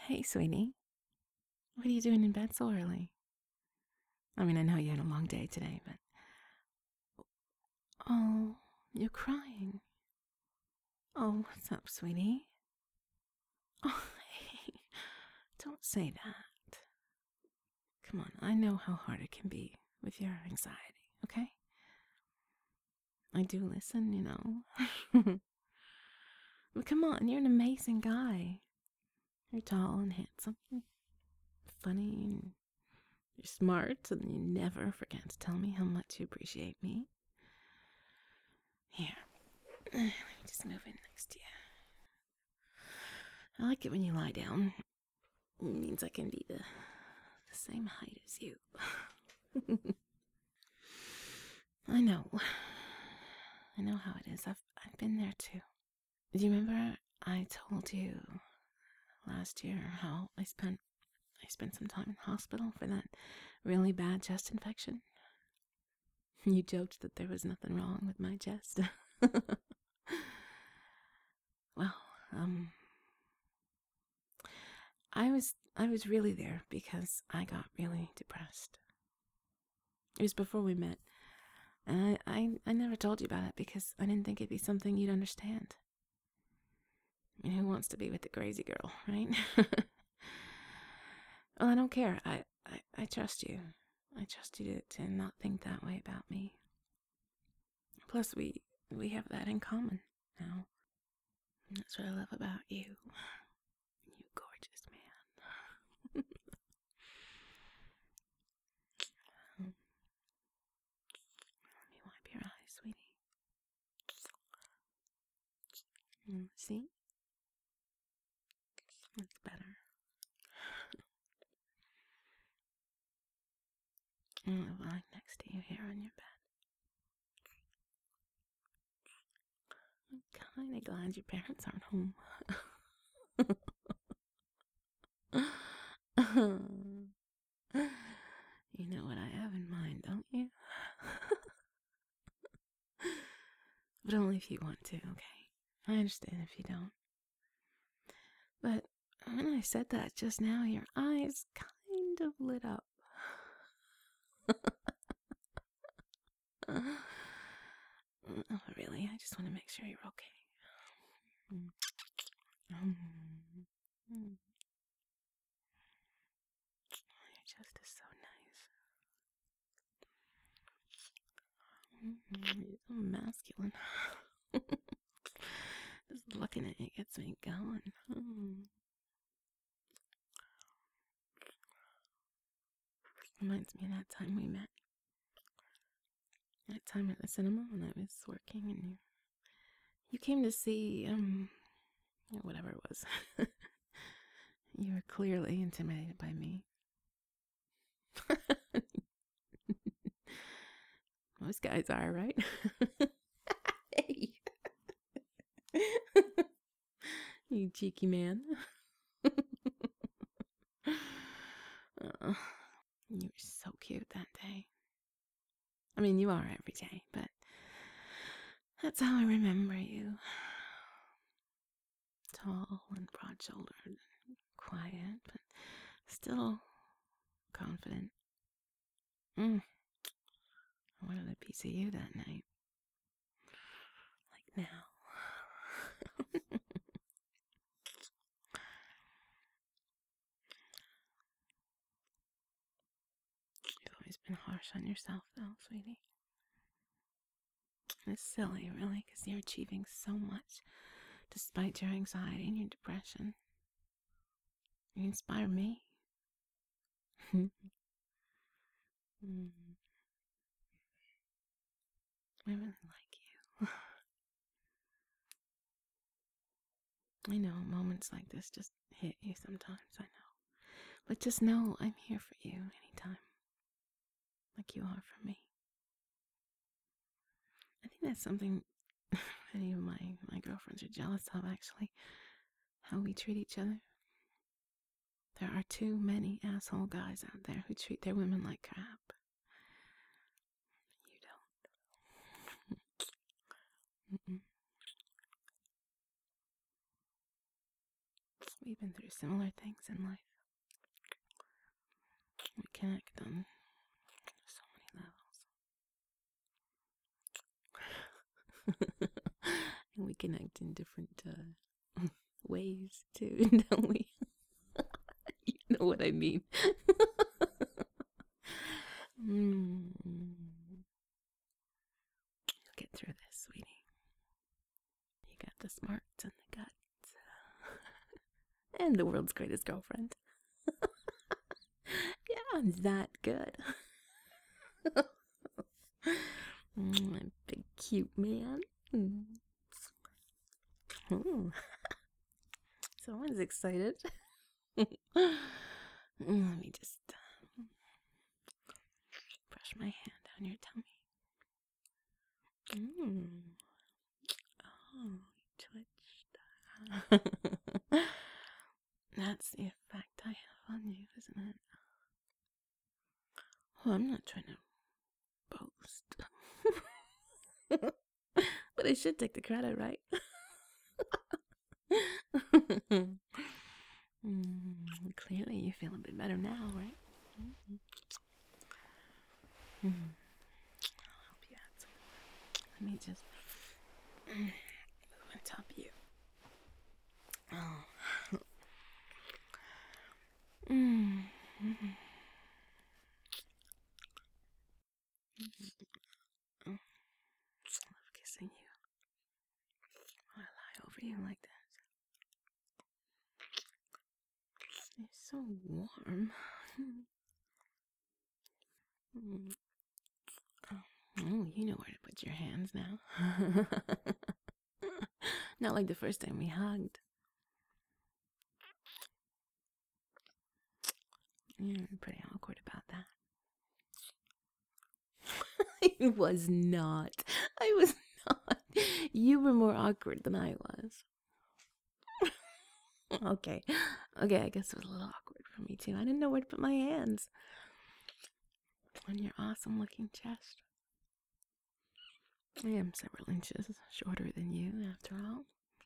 Hey, sweetie. What are you doing in bed so early? I mean, I know you had a long day today, but. Oh, you're crying. Oh, what's up, sweetie? Oh, hey, don't say that. Come on, I know how hard it can be with your anxiety, okay? I do listen, you know. But come on, you're an amazing guy. You're tall and handsome, funny, and you're smart, and you never forget to tell me how much you appreciate me. Here, let me just move in next to you. I like it when you lie down. It means I can be the same height as you. I know. I know how it is. I've been there too. Do you remember I told you last year how I spent some time in hospital for that really bad chest infection? You joked that there was nothing wrong with my chest. Well, I was really there because I got really depressed. It was before we met. And I never told you about it because I didn't think it'd be something you'd understand. I mean, who wants to be with the crazy girl, right? Well, I don't care. I trust you. I trust you to not think that way about me. Plus, we have that in common now. And that's what I love about you. You gorgeous man. Let me wipe your eyes, sweetie. See? That's better. I'm lying next to you here on your bed. I'm kind of glad your parents aren't home. You know what I have in mind, don't you? But only if you want to, okay? I understand if you don't. But when I said that just now, your eyes kind of lit up. Oh, really? I just want to make sure you're okay. Your chest is so nice. You're so masculine. Just looking at it gets me going. Reminds me of that time we met. That time at the cinema when I was working and you came to see, whatever it was. You were clearly intimidated by me. Most guys are, right? Hey. You cheeky man. You were so cute that day. I mean, you are every day, but that's how I remember you. Tall and broad-shouldered and quiet, but still confident. I wanted a piece of you that night. Like now. You've always been harsh on yourself, though, sweetie. It's silly, really, because you're achieving so much despite your anxiety and your depression. You inspire me. I really like you. I know moments like this just hit you sometimes, I know. But just know I'm here for you anytime, like you are for me. I think that's something any of my girlfriends are jealous of, actually. How we treat each other. There are too many asshole guys out there who treat their women like crap. You don't. we've been through similar things in life. We connect on so many levels. And we connect in different ways too, don't we? You know what I mean. You'll get through this, sweetie. You got the smarts and the guts. And the world's greatest girlfriend. Yeah, I'm that good. Big cute man. Someone's excited. Let me just brush my hand down your tummy. Oh, you twitched. That's the effect I have on you, isn't it? Well, I'm not trying to boast. But I should take the credit, right? Clearly you feel a bit better now, right? I'll help you out some more. Let me just move on top of you. Oh. I love kissing you. I lie over you like that. You're so warm. Oh, you know where to put your hands now. Not like the first time we hugged. You're pretty awkward about that. I was not. I was not. You were more awkward than I was. Okay, I guess it was a little awkward for me too. I didn't know where to put my hands on your awesome looking chest. I am several inches shorter than you, after all.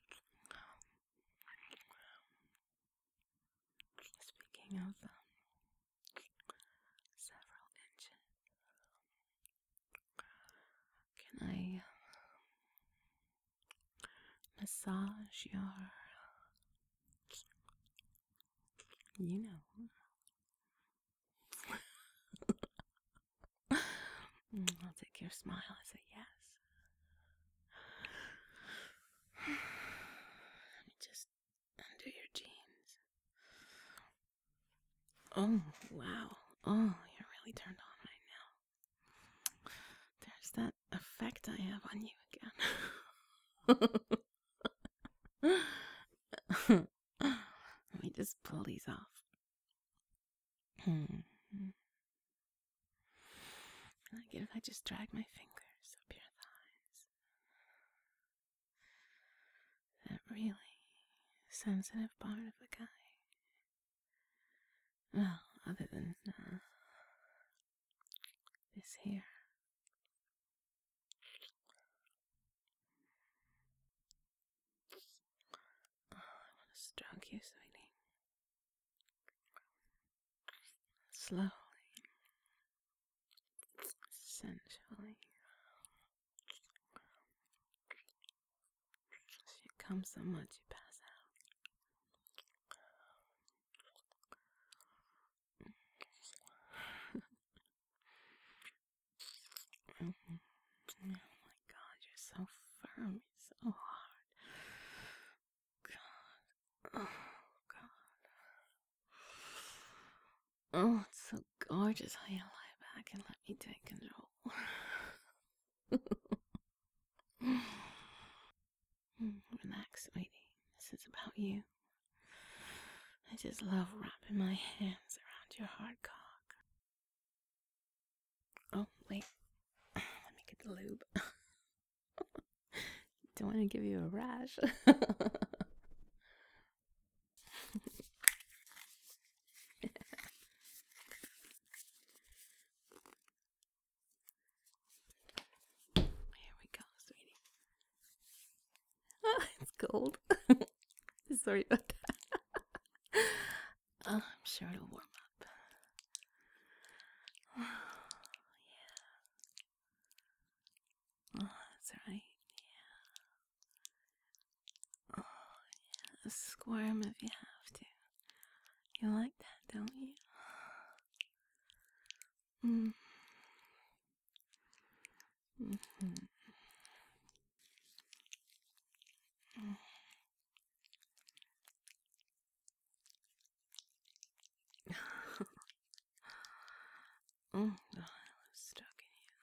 Speaking of several inches, can I massage your, you know? I'll take your smile as a yes. Let me just undo your jeans. Oh, wow. Oh, you're really turned on right now. There's that effect I have on you again. Let me just pull these off. Like if I just drag my fingers up your thighs. That really sensitive part of a guy. Well, other than this here. Oh, I want to stroke you, sweetie. Slowly. Sensually. You come so much, you pass out. Oh my god, you're so firm. You're so hard. God. Oh, God. Oh, it's so gorgeous how you lie back and let me take control. Relax, sweetie. This is about you. I just love wrapping my hands around your hard cock. Oh, wait. Let me get the lube. Don't want to give you a rash. Here we go, sweetie. Oh, it's cold. Sorry about that. I'm sure it'll warm up. Oh, that's right. Oh, yeah. Squirm if you have to. You like that, don't you? Mm. Mm-hmm. Oh, I love stroking you.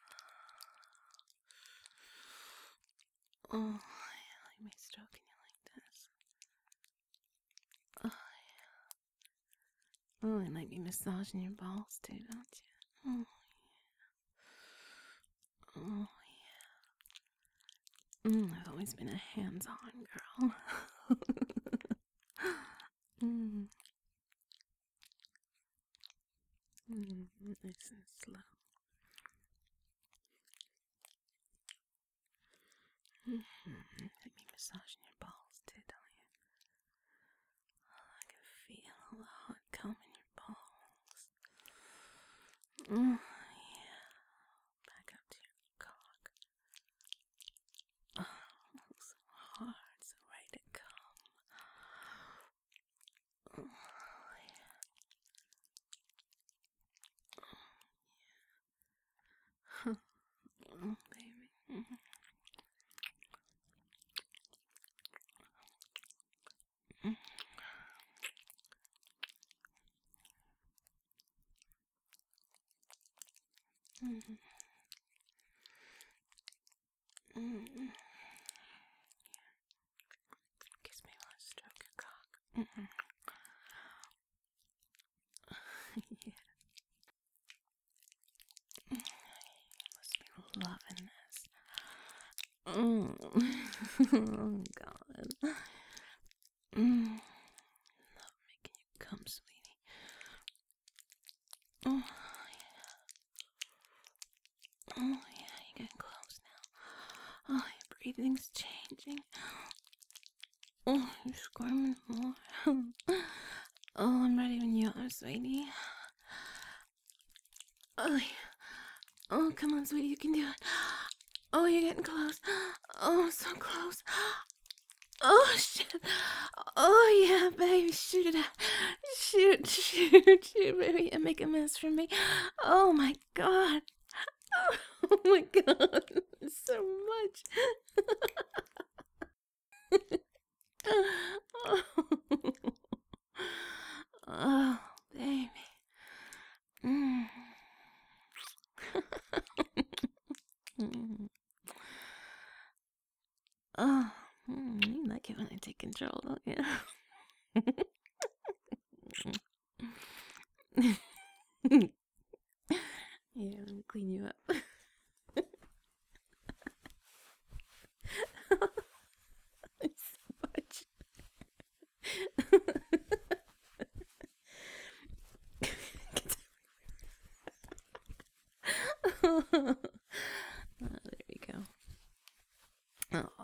Oh, I like me stroking you like this. Oh, yeah. Oh, I like me massaging your balls too, don't you? Oh, yeah. Oh, yeah. I've always been a hands-on girl. mm. Nice and slow. Like me massaging your balls too, don't you? Oh, I can feel all the hot cum in your balls. Oh, yeah. Back up to your cock. Oh, so hard, so ready to come. Oh, yeah. Oh, baby. Kiss me while I stroke your cock. Yeah. Must be loving this. Oh, oh God. Love making you come, sweetie. Oh, yeah. Oh, yeah, you're getting close now. Oh, your breathing's changing. Oh, you're squirming more. Oh, I'm ready when you are, sweetie. Oh, yeah. Oh, come on, sweetie, you can do it. Oh, you're getting close. Oh, so close. Oh, shit. Oh, yeah, baby, shoot it out. Shoot, shoot, shoot, baby, and make a mess for me. Oh, my God. Oh, my God. So much. Oh, oh baby. Mm. Oh, you like it when I take control, don't you? Yeah, let me clean you up. It's so much. Oh, there we go. Oh.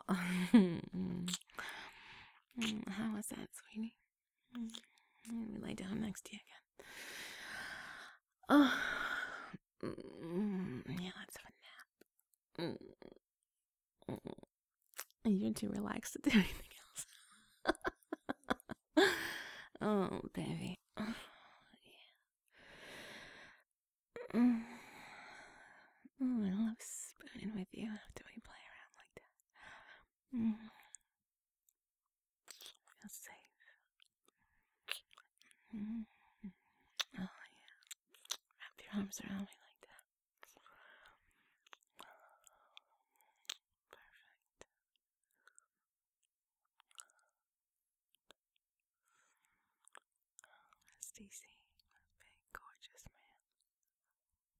How was that, sweetie? Let me lay down next to you again. Oh. Yeah, let's have a nap. You're too relaxed to do anything else. Oh, baby. Oh, yeah. I love spooning with you after we play around like that. Feel safe. Oh, yeah. Wrap your arms around me like that. Perfect. Rest easy.